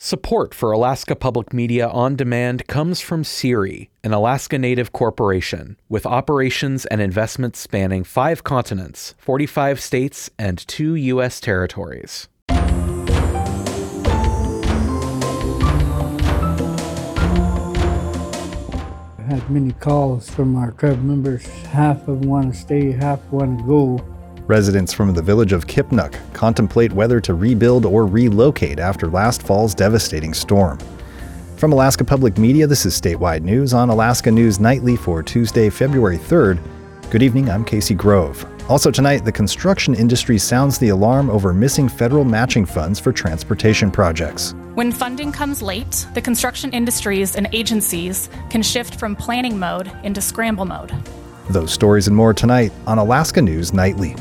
Support for Alaska Public Media on Demand comes from CIRI, an Alaska Native corporation with operations and investments spanning 5 continents, 45 states, and 2 U.S. territories. I had many calls from our tribe members. Half of them want to stay, half want to go. Residents from the village of Kipnuk contemplate whether to rebuild or relocate after last fall's devastating storm. From Alaska Public Media, this is Statewide News on Alaska News Nightly for Tuesday, February 3rd. Good evening, I'm Casey Grove. Also tonight, the construction industry sounds the alarm over missing federal matching funds for transportation projects. When funding comes late, the construction industries and agencies can shift from planning mode into scramble mode. Those stories and more tonight on Alaska News Nightly.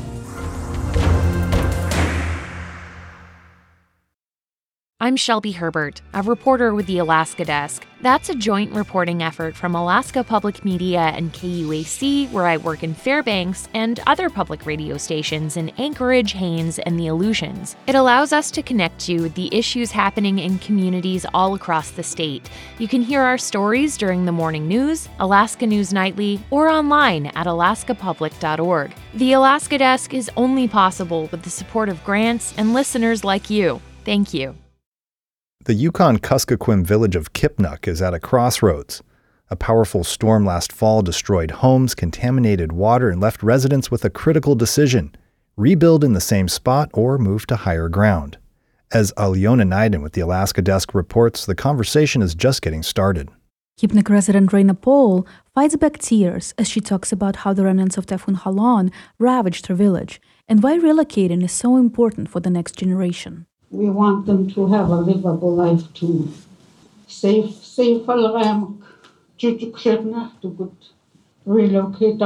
I'm Shelby Herbert, a reporter with the Alaska Desk. That's a joint reporting effort from Alaska Public Media and KUAC, where I work in Fairbanks, and other public radio stations in Anchorage, Haines, and the Aleutians. It allows us to connect you with the issues happening in communities all across the state. You can hear our stories during the morning news, Alaska News Nightly, or online at alaskapublic.org. The Alaska Desk is only possible with the support of grants and listeners like you. Thank you. The Yukon-Kuskokwim village of Kipnuk is at a crossroads. A powerful storm last fall destroyed homes, contaminated water, and left residents with a critical decision: rebuild in the same spot or move to higher ground. As Aliona Naiden with the Alaska Desk reports, the conversation is just getting started. Kipnuk resident Raina Paul fights back tears as she talks about how the remnants of Typhoon Halon ravaged her village and why relocating is so important for the next generation. We want them to have a livable life too. Safe alarm to relocate.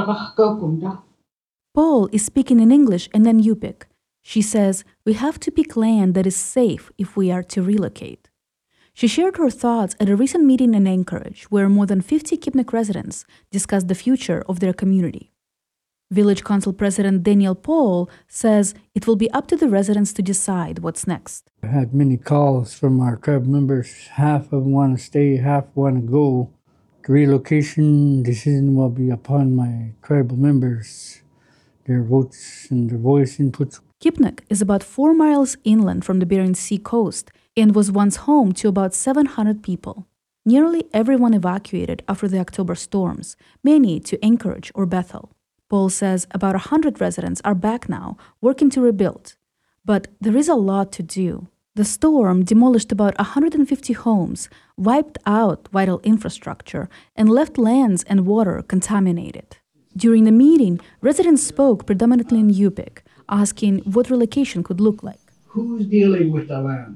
Paul is speaking in English and then Yupik. She says we have to pick land that is safe if we are to relocate. She shared her thoughts at a recent meeting in Anchorage where more than 50 Kipnuk residents discussed the future of their community. Village Council President Daniel Paul says it will be up to the residents to decide what's next. I had many calls from our tribe members. Half of them want to stay, half want to go. The relocation decision will be upon my tribal members, their votes and their voice inputs. Kipnuk is about 4 miles inland from the Bering Sea coast and was once home to about 700 people. Nearly everyone evacuated after the October storms, many to Anchorage or Bethel. Paul says about 100 residents are back now, working to rebuild. But there is a lot to do. The storm demolished about 150 homes, wiped out vital infrastructure, and left lands and water contaminated. During the meeting, residents spoke predominantly in Yupik, asking what relocation could look like. Who's dealing with the land?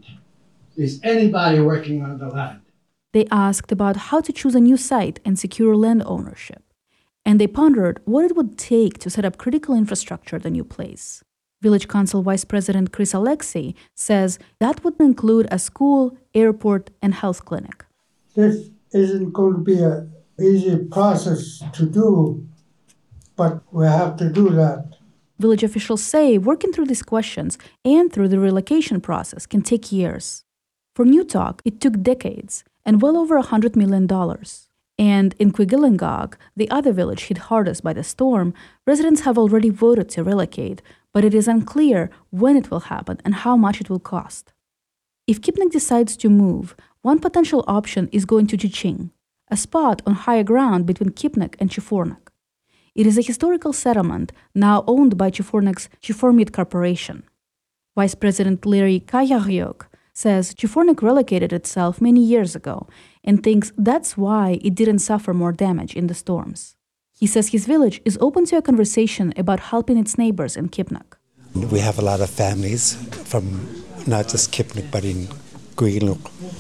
Is anybody working on the land? They asked about how to choose a new site and secure land ownership. And they pondered what it would take to set up critical infrastructure at the new place. Village Council Vice President Chris Alexei says that would include a school, airport, and health clinic. This isn't going to be an easy process to do, but we have to do that. Village officials say working through these questions and through the relocation process can take years. For Newtok, it took decades and well over $100 million. And in Quigillingog, the other village hit hardest by the storm, residents have already voted to relocate, but it is unclear when it will happen and how much it will cost. If Kipnuk decides to move, one potential option is going to Chiching, a spot on higher ground between Kipnuk and Chifornak. It is a historical settlement now owned by Chifornak's Chiformit Corporation. Vice President Larry Kayaryok says Chifornak relocated itself many years ago and thinks that's why it didn't suffer more damage in the storms. He says his village is open to a conversation about helping its neighbors in Kipnuk. We have a lot of families from not just Kipnuk but in Quigillingog,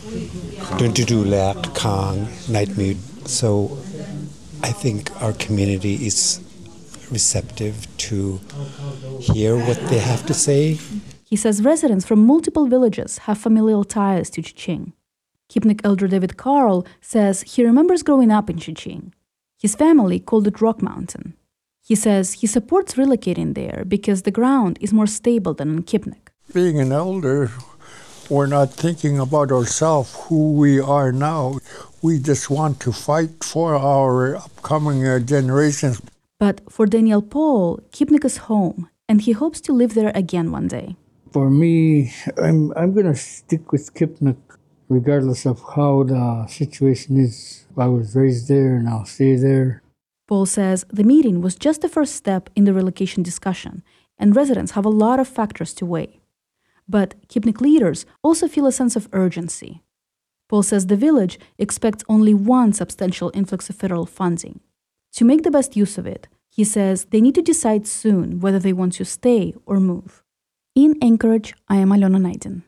Dundudulak, Kong, Nightmute. So I think our community is receptive to hear what they have to say. He says residents from multiple villages have familial ties to Chiching. Kipnuk elder David Carl says he remembers growing up in Chiching. His family called it Rock Mountain. He says he supports relocating there because the ground is more stable than in Kipnuk. Being an elder, We're not thinking about ourselves, who we are now. We just want to fight for our upcoming generations. But for Daniel Paul, Kipnik is home, and he hopes to live there again one day. For me, I'm going to stick with Kipnik regardless of how the situation is. I was raised there and I'll stay there. Paul says the meeting was just the first step in the relocation discussion, and residents have a lot of factors to weigh. But Kipnik leaders also feel a sense of urgency. Paul says the village expects only one substantial influx of federal funding. To make the best use of it, he says they need to decide soon whether they want to stay or move. In Anchorage, I am Alona Naidin.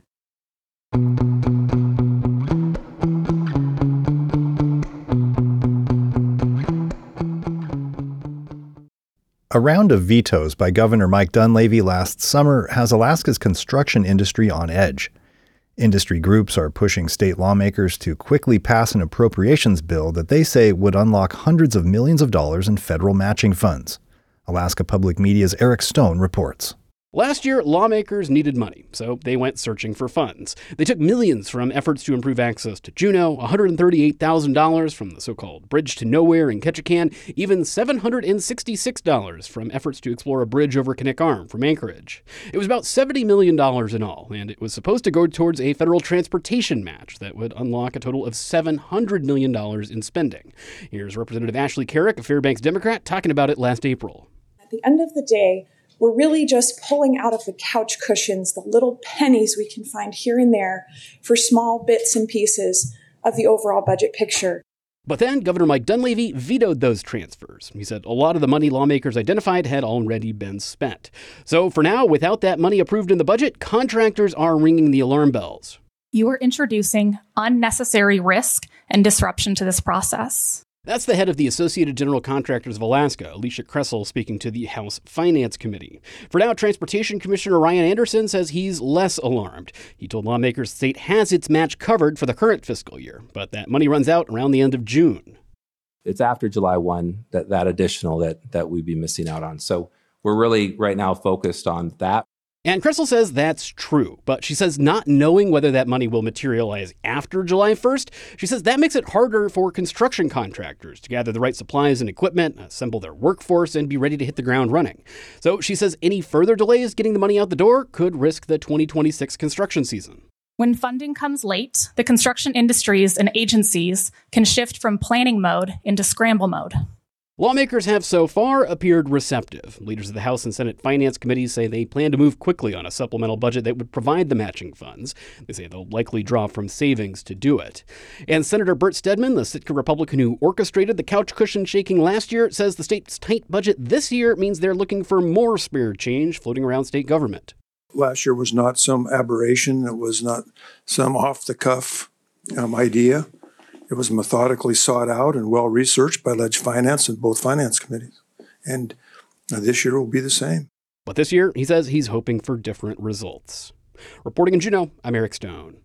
A round of vetoes by Governor Mike Dunleavy last summer has Alaska's construction industry on edge. Industry groups are pushing state lawmakers to quickly pass an appropriations bill that they say would unlock hundreds of millions of dollars in federal matching funds. Alaska Public Media's Eric Stone reports. Last year, lawmakers needed money, so they went searching for funds. They took millions from efforts to improve access to Juneau, $138,000 from the so-called Bridge to Nowhere in Ketchikan, even $766 from efforts to explore a bridge over Knik Arm from Anchorage. It was about $70 million in all, and it was supposed to go towards a federal transportation match that would unlock a total of $700 million in spending. Here's Representative Ashley Carrick, a Fairbanks Democrat, talking about it last April. At the end of the day, we're really just pulling out of the couch cushions the little pennies we can find here and there for small bits and pieces of the overall budget picture. But then Governor Mike Dunleavy vetoed those transfers. He said a lot of the money lawmakers identified had already been spent. So for now, without that money approved in the budget, contractors are ringing the alarm bells. You are introducing unnecessary risk and disruption to this process. That's the head of the Associated General Contractors of Alaska, Alicia Kressel, speaking to the House Finance Committee. For now, Transportation Commissioner Ryan Anderson says he's less alarmed. He told lawmakers the state has its match covered for the current fiscal year, but that money runs out around the end of June. It's after July 1 that additional that we'd be missing out on. So we're really right now focused on that. And Kressel says that's true, but she says not knowing whether that money will materialize after July 1st, she says that makes it harder for construction contractors to gather the right supplies and equipment, assemble their workforce, and be ready to hit the ground running. So she says any further delays getting the money out the door could risk the 2026 construction season. When funding comes late, the construction industries and agencies can shift from planning mode into scramble mode. Lawmakers have so far appeared receptive. Leaders of the House and Senate Finance Committees say they plan to move quickly on a supplemental budget that would provide the matching funds. They say they'll likely draw from savings to do it. And Senator Bert Stedman, the Sitka Republican who orchestrated the couch cushion shaking last year, says the state's tight budget this year means they're looking for more spare change floating around state government. Last year was not some aberration. It was not some off-the-cuff idea. It was methodically sought out and well-researched by Ledge Finance and both finance committees. And this year will be the same. But this year, he says he's hoping for different results. Reporting in Juneau, I'm Eric Stone.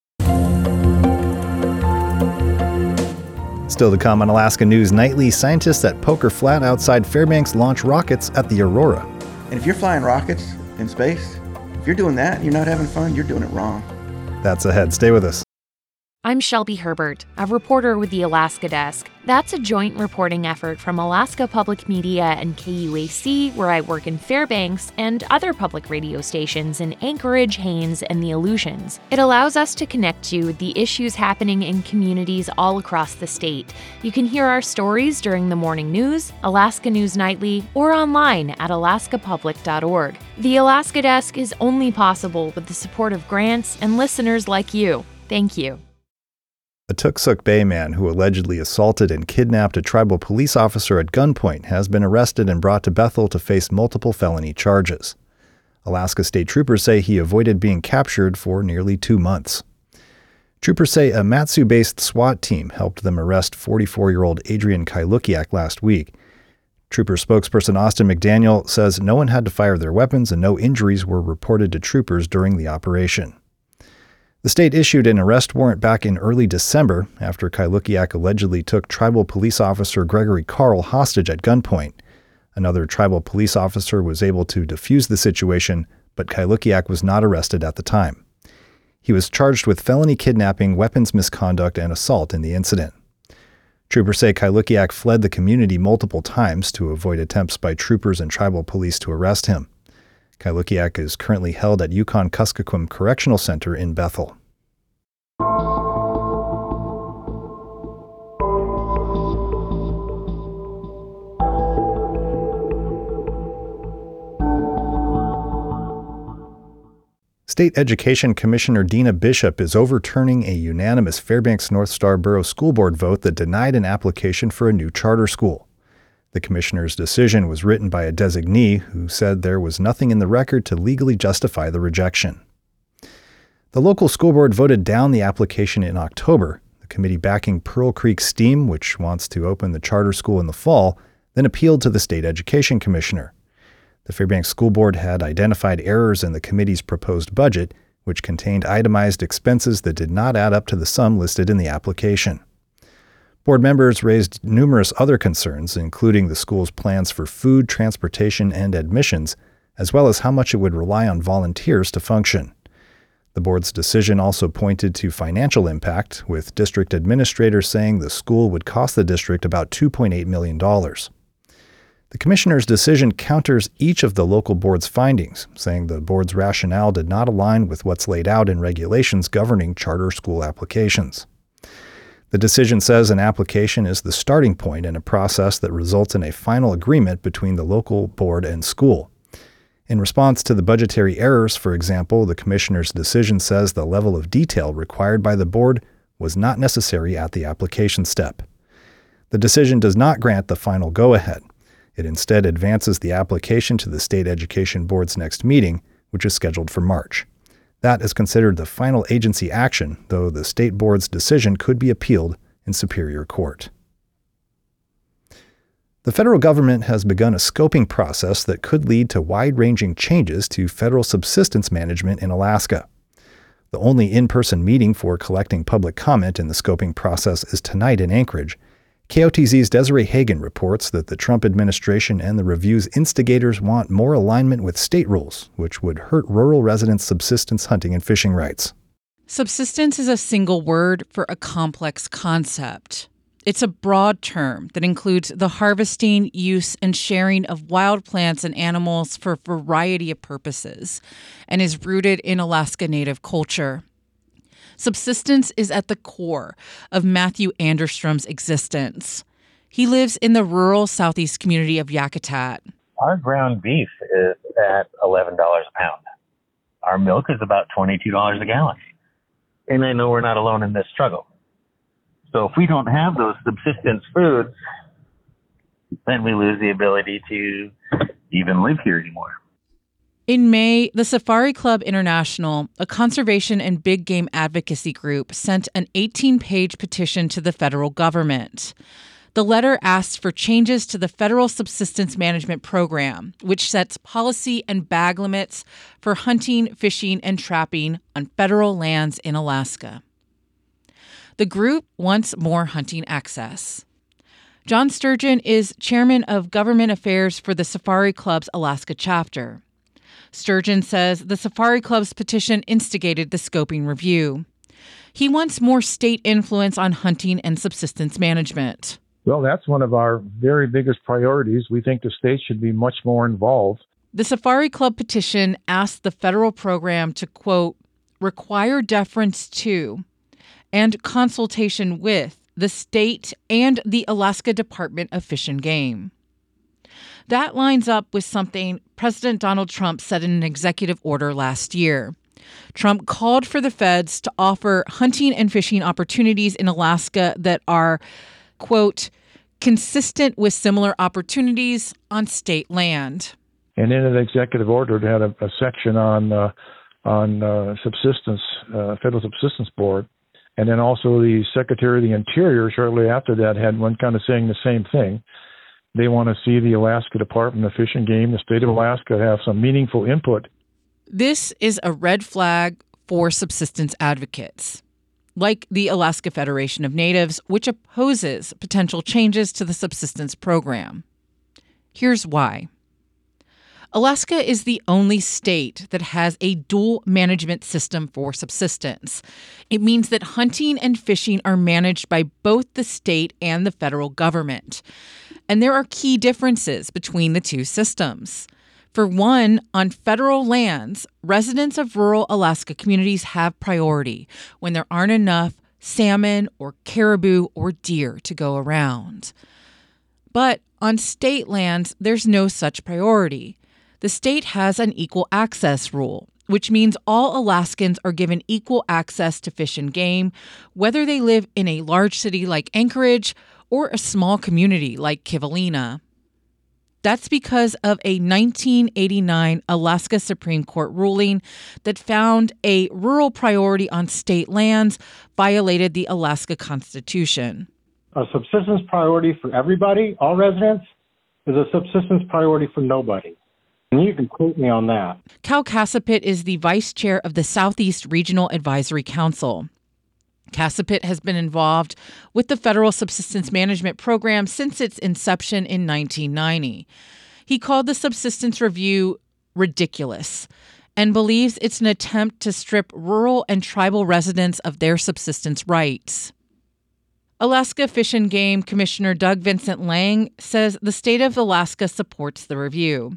Still to come on Alaska News Nightly, scientists at Poker Flat outside Fairbanks launch rockets at the Aurora. And if you're flying rockets in space, if you're doing that and you're not having fun, you're doing it wrong. That's ahead. Stay with us. I'm Shelby Herbert, a reporter with the Alaska Desk. That's a joint reporting effort from Alaska Public Media and KUAC, where I work in Fairbanks, and other public radio stations in Anchorage, Haines, and the Aleutians. It allows us to connect you with the issues happening in communities all across the state. You can hear our stories during the morning news, Alaska News Nightly, or online at alaskapublic.org. The Alaska Desk is only possible with the support of grants and listeners like you. Thank you. A Tooksuk Bay man who allegedly assaulted and kidnapped a tribal police officer at gunpoint has been arrested and brought to Bethel to face multiple felony charges. Alaska State Troopers say he avoided being captured for nearly 2 months. Troopers say a Matsu-based SWAT team helped them arrest 44-year-old Adrian Kailukiak last week. Trooper spokesperson Austin McDaniel says no one had to fire their weapons and no injuries were reported to troopers during the operation. The state issued an arrest warrant back in early December after Kailukiak allegedly took tribal police officer Gregory Carl hostage at gunpoint. Another tribal police officer was able to defuse the situation, but Kailukiak was not arrested at the time. He was charged with felony kidnapping, weapons misconduct, and assault in the incident. Troopers say Kailukiak fled the community multiple times to avoid attempts by troopers and tribal police to arrest him. Kailukiak is currently held at Yukon-Kuskokwim Correctional Center in Bethel. State Education Commissioner Dina Bishop is overturning a unanimous Fairbanks North Star Borough School Board vote that denied an application for a new charter school. The commissioner's decision was written by a designee who said there was nothing in the record to legally justify the rejection. The local school board voted down the application in October, the committee backing Pearl Creek STEAM, which wants to open the charter school in the fall, then appealed to the State Education Commissioner. The Fairbanks School Board had identified errors in the committee's proposed budget, which contained itemized expenses that did not add up to the sum listed in the application. Board members raised numerous other concerns, including the school's plans for food, transportation, and admissions, as well as how much it would rely on volunteers to function. The board's decision also pointed to financial impact, with district administrators saying the school would cost the district about $2.8 million. The commissioner's decision counters each of the local board's findings, saying the board's rationale did not align with what's laid out in regulations governing charter school applications. The decision says an application is the starting point in a process that results in a final agreement between the local board and school. In response to the budgetary errors, for example, the commissioner's decision says the level of detail required by the board was not necessary at the application step. The decision does not grant the final go-ahead. It instead advances the application to the State Education Board's next meeting, which is scheduled for March. That is considered the final agency action, though the State Board's decision could be appealed in Superior Court. The federal government has begun a scoping process that could lead to wide-ranging changes to federal subsistence management in Alaska. The only in-person meeting for collecting public comment in the scoping process is tonight in Anchorage. KOTZ's Desiree Hagen reports that the Trump administration and the review's instigators want more alignment with state rules, which would hurt rural residents' subsistence hunting and fishing rights. Subsistence is a single word for a complex concept. It's a broad term that includes the harvesting, use, and sharing of wild plants and animals for a variety of purposes, and is rooted in Alaska Native culture. Subsistence is at the core of Matthew Anderstrom's existence. He lives in the rural southeast community of Yakutat. Our ground beef is at $11 a pound. Our milk is about $22 a gallon. And I know we're not alone in this struggle. So if we don't have those subsistence foods, then we lose the ability to even live here anymore. In May, the Safari Club International, a conservation and big game advocacy group, sent an 18-page petition to the federal government. The letter asked for changes to the federal subsistence management program, which sets policy and bag limits for hunting, fishing, and trapping on federal lands in Alaska. The group wants more hunting access. John Sturgeon is chairman of government affairs for the Safari Club's Alaska chapter. Sturgeon says the Safari Club's petition instigated the scoping review. He wants more state influence on hunting and subsistence management. Well, that's one of our very biggest priorities. We think the state should be much more involved. The Safari Club petition asked the federal program to, quote, require deference to and consultation with the state and the Alaska Department of Fish and Game. That lines up with something President Donald Trump said in an executive order last year. Trump called for the feds to offer hunting and fishing opportunities in Alaska that are, quote, consistent with similar opportunities on state land. And in an executive order, it had a section on subsistence, Federal Subsistence Board. And then also the Secretary of the Interior shortly after that had one kind of saying the same thing. They want to see the Alaska Department of Fish and Game, the state of Alaska, have some meaningful input. This is a red flag for subsistence advocates, like the Alaska Federation of Natives, which opposes potential changes to the subsistence program. Here's why. Alaska is the only state that has a dual management system for subsistence. It means that hunting and fishing are managed by both the state and the federal government. And there are key differences between the two systems. For one, on federal lands, residents of rural Alaska communities have priority when there aren't enough salmon or caribou or deer to go around. But on state lands, there's no such priority. The state has an equal access rule, which means all Alaskans are given equal access to fish and game, whether they live in a large city like Anchorage or a small community like Kivalina. That's because of a 1989 Alaska Supreme Court ruling that found a rural priority on state lands violated the Alaska Constitution. A subsistence priority for everybody, all residents, is a subsistence priority for nobody. And you can quote me on that. Cal Casapit is the vice chair of the Southeast Regional Advisory Council. Casapit has been involved with the Federal Subsistence Management Program since its inception in 1990. He called the Subsistence Review ridiculous and believes it's an attempt to strip rural and tribal residents of their subsistence rights. Alaska Fish and Game Commissioner Doug Vincent Lang says the state of Alaska supports the review.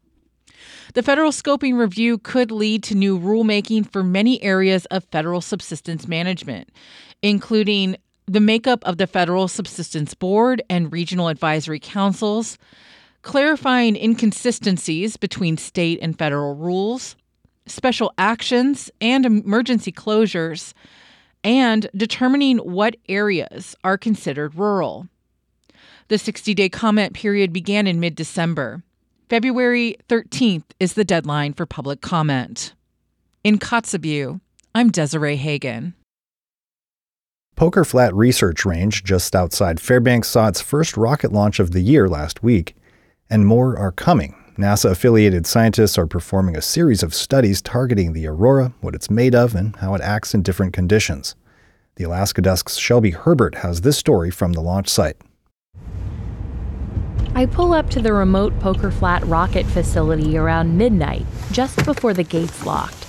The federal scoping review could lead to new rulemaking for many areas of federal subsistence management, including the makeup of the Federal Subsistence Board and regional advisory councils, clarifying inconsistencies between state and federal rules, special actions and emergency closures, and determining what areas are considered rural. The 60-day comment period began in mid-December. February 13th is the deadline for public comment. In Kotzebue, I'm Desiree Hagen. Poker Flat Research Range just outside Fairbanks saw its first rocket launch of the year last week, and more are coming. NASA-affiliated scientists are performing a series of studies targeting the aurora, what it's made of, and how it acts in different conditions. The Alaska Desk's Shelby Herbert has this story from the launch site. I pull up to the remote Poker Flat rocket facility around midnight, just before the gates locked.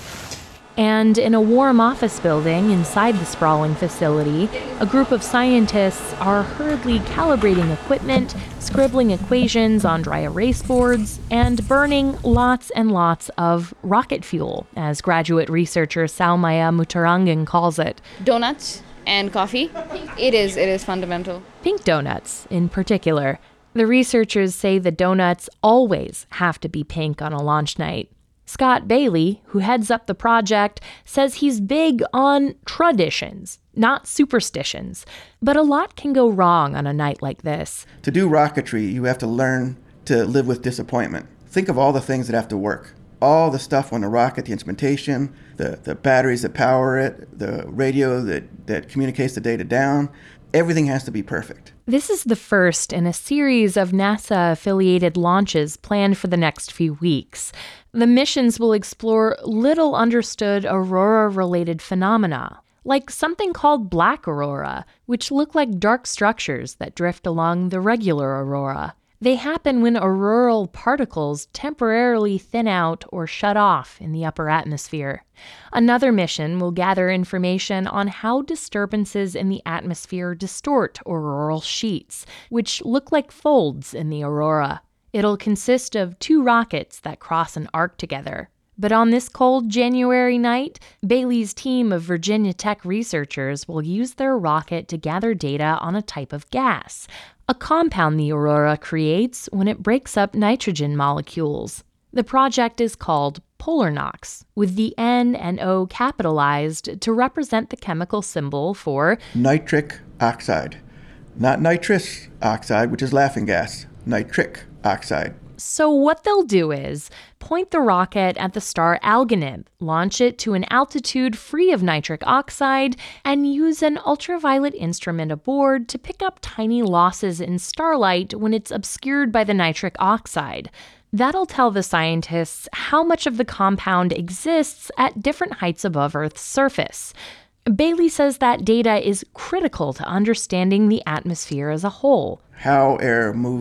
And in a warm office building inside the sprawling facility, a group of scientists are hurriedly calibrating equipment, scribbling equations on dry erase boards, and burning lots and lots of rocket fuel, as graduate researcher Salmaya Mutarangan calls it. Donuts and coffee. It is fundamental. Pink donuts, in particular. The researchers say the donuts always have to be pink on a launch night. Scott Bailey, who heads up the project, says he's big on traditions, not superstitions. But a lot can go wrong on a night like this. To do rocketry, you have to learn to live with disappointment. Think of all the things that have to work. All the stuff on the rocket, the instrumentation, the batteries that power it, the radio that communicates the data down. Everything has to be perfect. This is the first in a series of NASA-affiliated launches planned for the next few weeks. The missions will explore little understood aurora-related phenomena, like something called black aurora, which look like dark structures that drift along the regular aurora. They happen when auroral particles temporarily thin out or shut off in the upper atmosphere. Another mission will gather information on how disturbances in the atmosphere distort auroral sheets, which look like folds in the aurora. It'll consist of 2 rockets that cross an arc together. But on this cold January night, Bailey's team of Virginia Tech researchers will use their rocket to gather data on a type of gas, a compound the aurora creates when it breaks up nitrogen molecules. The project is called PolarNOx, with the N and O capitalized to represent the chemical symbol for nitric oxide. Not nitrous oxide, which is laughing gas. Nitric oxide. So what they'll do is point the rocket at the star Algonath, launch it to an altitude free of nitric oxide, and use an ultraviolet instrument aboard to pick up tiny losses in starlight when it's obscured by the nitric oxide. That'll tell the scientists how much of the compound exists at different heights above Earth's surface. Bailey says that data is critical to understanding the atmosphere as a whole. How air moves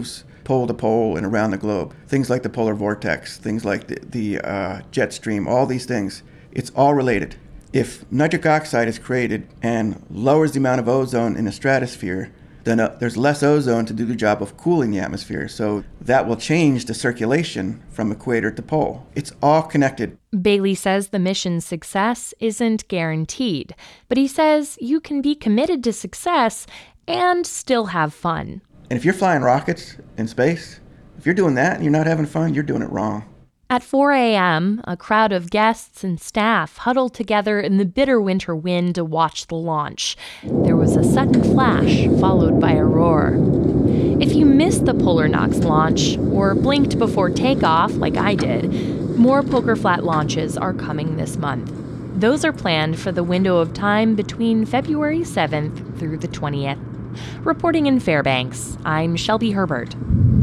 pole to pole and around the globe. Things like the polar vortex, things like the jet stream, all these things. It's all related. If nitric oxide is created and lowers the amount of ozone in the stratosphere, then there's less ozone to do the job of cooling the atmosphere. So that will change the circulation from equator to pole. It's all connected. Bailey says the mission's success isn't guaranteed, but he says you can be committed to success and still have fun. And if you're flying rockets in space, if you're doing that and you're not having fun, you're doing it wrong. At 4 a.m., a crowd of guests and staff huddled together in the bitter winter wind to watch the launch. There was a sudden flash, followed by a roar. If you missed the Polar Knox launch, or blinked before takeoff like I did, more Poker Flat launches are coming this month. Those are planned for the window of time between February 7th through the 20th. Reporting in Fairbanks, I'm Shelby Herbert.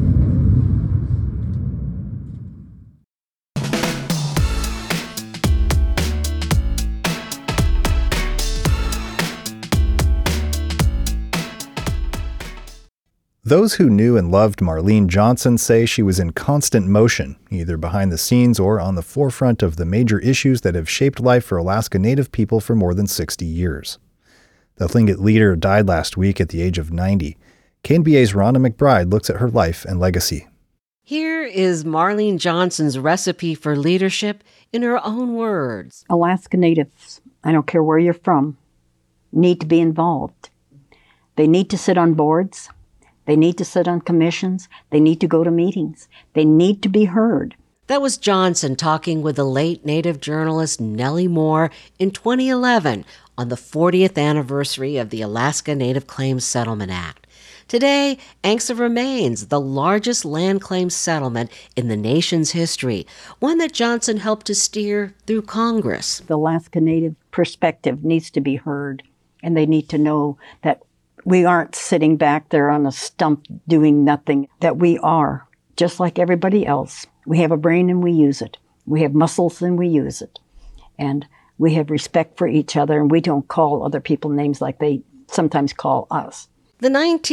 Those who knew and loved Marlene Johnson say she was in constant motion, either behind the scenes or on the forefront of the major issues that have shaped life for Alaska Native people for more than 60 years. The Tlingit leader died last week at the age of 90. KNBA's Rhonda McBride looks at her life and legacy. Here is Marlene Johnson's recipe for leadership in her own words. Alaska Natives, I don't care where you're from, need to be involved. They need to sit on boards. They need to sit on commissions. They need to go to meetings. They need to be heard. That was Johnson talking with the late Native journalist Nellie Moore in 2011 on the 40th anniversary of the Alaska Native Claims Settlement Act. Today, ANCSA remains the largest land claims settlement in the nation's history, one that Johnson helped to steer through Congress. The Alaska Native perspective needs to be heard, and they need to know that we aren't sitting back there on a stump doing nothing, that we are, just like everybody else. We have a brain and we use it. We have muscles and we use it. And we have respect for each other, and we don't call other people names like they sometimes call us. The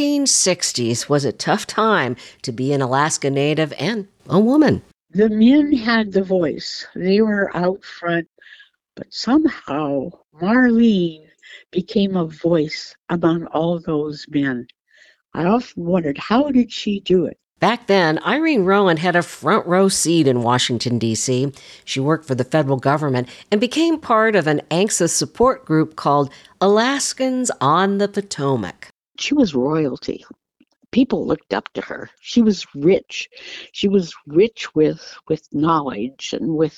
1960s was a tough time to be an Alaska Native and a woman. The men had the voice. They were out front, but somehow Marlene became a voice among all those men. I often wondered, how did she do it? Back then, Irene Rowan had a front row seat in Washington, D.C. She worked for the federal government and became part of an ANCSA support group called Alaskans on the Potomac. She was royalty. People looked up to her. She was rich. She was rich with knowledge and with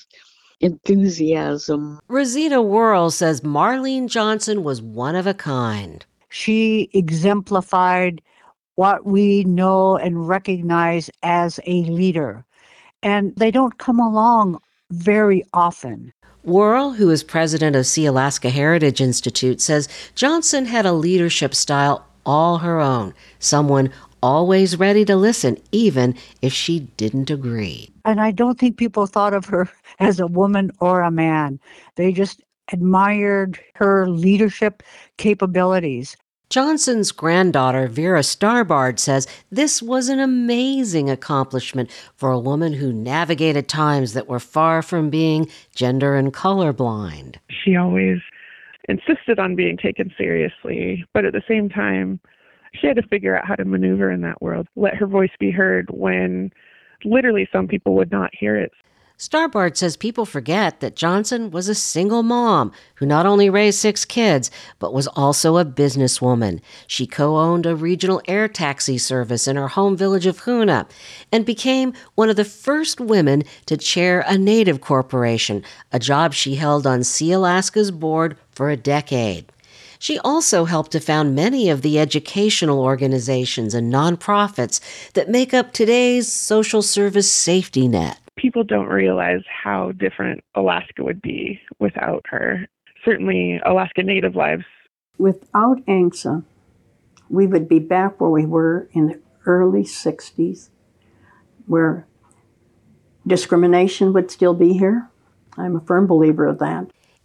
enthusiasm. Rosita Worrell says Marlene Johnson was one of a kind. She exemplified what we know and recognize as a leader. And they don't come along very often. Worrell, who is president of Sea Alaska Heritage Institute, says Johnson had a leadership style all her own, someone always ready to listen, even if she didn't agree. And I don't think people thought of her as a woman or a man. They just admired her leadership capabilities. Johnson's granddaughter, Vera Starbard, says this was an amazing accomplishment for a woman who navigated times that were far from being gender and colorblind. She always insisted on being taken seriously, but at the same time, she had to figure out how to maneuver in that world, let her voice be heard when literally some people would not hear it. Starbard says people forget that Johnson was a single mom who not only raised 6 kids, but was also a businesswoman. She co-owned a regional air taxi service in her home village of Hoonah and became one of the first women to chair a Native corporation, a job she held on Sea Alaska's board for a decade. She also helped to found many of the educational organizations and nonprofits that make up today's social service safety net. People don't realize how different Alaska would be without her. Certainly, Alaska Native lives. Without ANCSA, we would be back where we were in the early 60s, where discrimination would still be here. I'm a firm believer of that.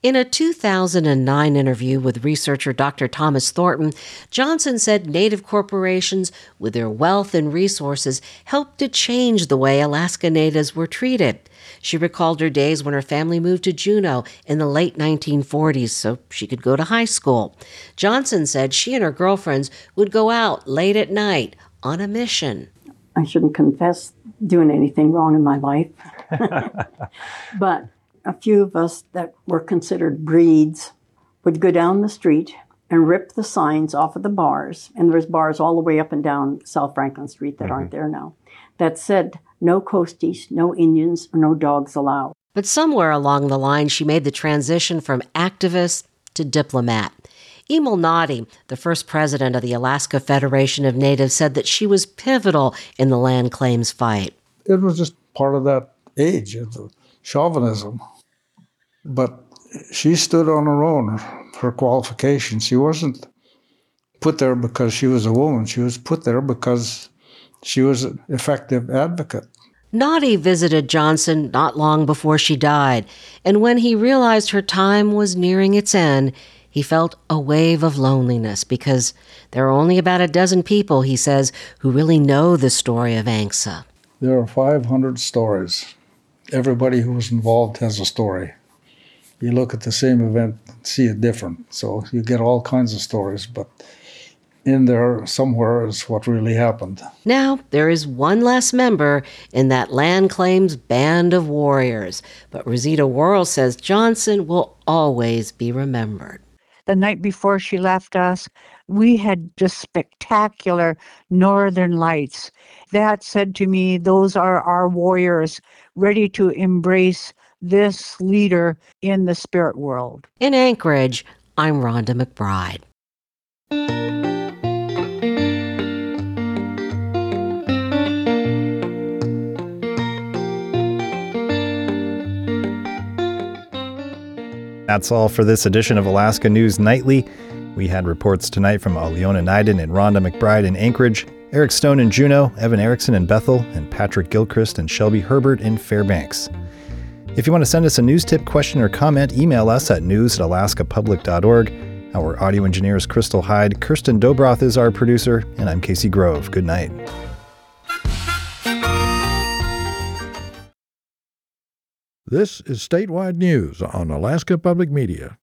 In a 2009 interview with researcher Dr. Thomas Thornton, Johnson said Native corporations, with their wealth and resources, helped to change the way Alaska Natives were treated. She recalled her days when her family moved to Juneau in the late 1940s so she could go to high school. Johnson said she and her girlfriends would go out late at night on a mission. I shouldn't confess doing anything wrong in my life. But a few of us that were considered breeds would go down the street and rip the signs off of the bars, and there's bars all the way up and down South Franklin Street that aren't there now, that said, no coasties, no Indians, no dogs allowed. But somewhere along the line, she made the transition from activist to diplomat. Emil Noddy, the first president of the Alaska Federation of Natives, said that she was pivotal in the land claims fight. It was just part of that age, of the chauvinism. But she stood on her own, her qualifications. She wasn't put there because she was a woman. She was put there because she was an effective advocate. Noddy visited Johnson not long before she died, and when he realized her time was nearing its end, he felt a wave of loneliness because there are only about a dozen people, he says, who really know the story of ANCSA. There are 500 stories. Everybody who was involved has a story. You look at the same event and see it different. So you get all kinds of stories, but in there somewhere is what really happened. Now, there is one less member in that land claims band of warriors, but Rosita Worrell says Johnson will always be remembered. The night before she left us, we had just spectacular northern lights. That said to me, those are our warriors ready to embrace this leader in the spirit world. In Anchorage, I'm Rhonda McBride. That's all for this edition of Alaska News Nightly. We had reports tonight from Aliona Nyden and Rhonda McBride in Anchorage, Eric Stone in Juneau, Evan Erickson in Bethel, and Patrick Gilchrist and Shelby Herbert in Fairbanks. If you want to send us a news tip, question, or comment, email us at news@alaskapublic.org. Our audio engineer is Crystal Hyde. Kirsten Dobroth is our producer, and I'm Casey Grove. Good night. This is Statewide News on Alaska Public Media.